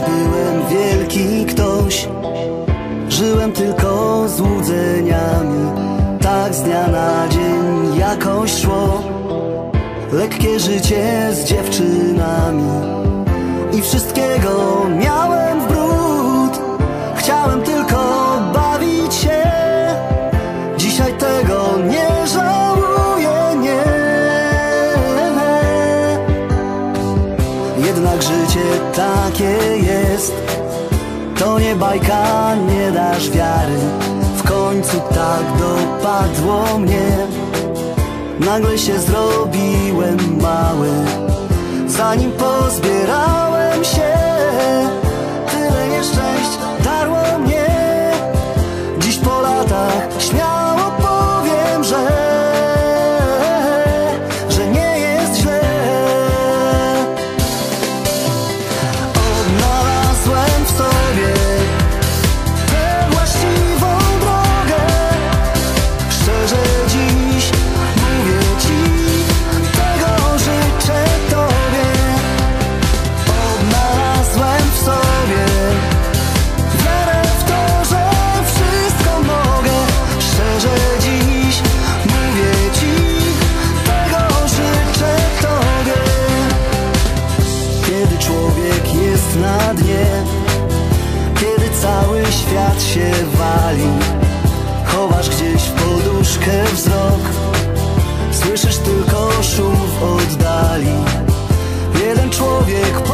byłem wielki ktoś. Żyłem tylko złudzeniami, tak z dnia na dzień jakoś szło. Lekkie życie z dziewczynami i wszystkiego miałem w bród. Chciałem tylko bawić się, dzisiaj tego nie żałuję, nie. Jednak życie takie jest, to nie bajka, nie dasz wiary. W końcu tak dopadło mnie. Nagle się zrobiłem mały, zanim pozbierałem się. Tyle nieszczęść darło mnie. Dziś po latach śmiało powiem, że nie jest źle. Odnalazłem w sobie tę właściwą drogę. Szczerze dziś mówię ci, tego życzę tobie. Odnalazłem w sobie wiarę w to, że wszystko mogę. Szczerze dziś mówię ci, tego życzę tobie. Kiedy człowiek jest na dnie, kiedy cały świat się wali, chowasz gdzieś w poduszkę wzrok, słyszysz tylko szum w oddali. Jeden człowiek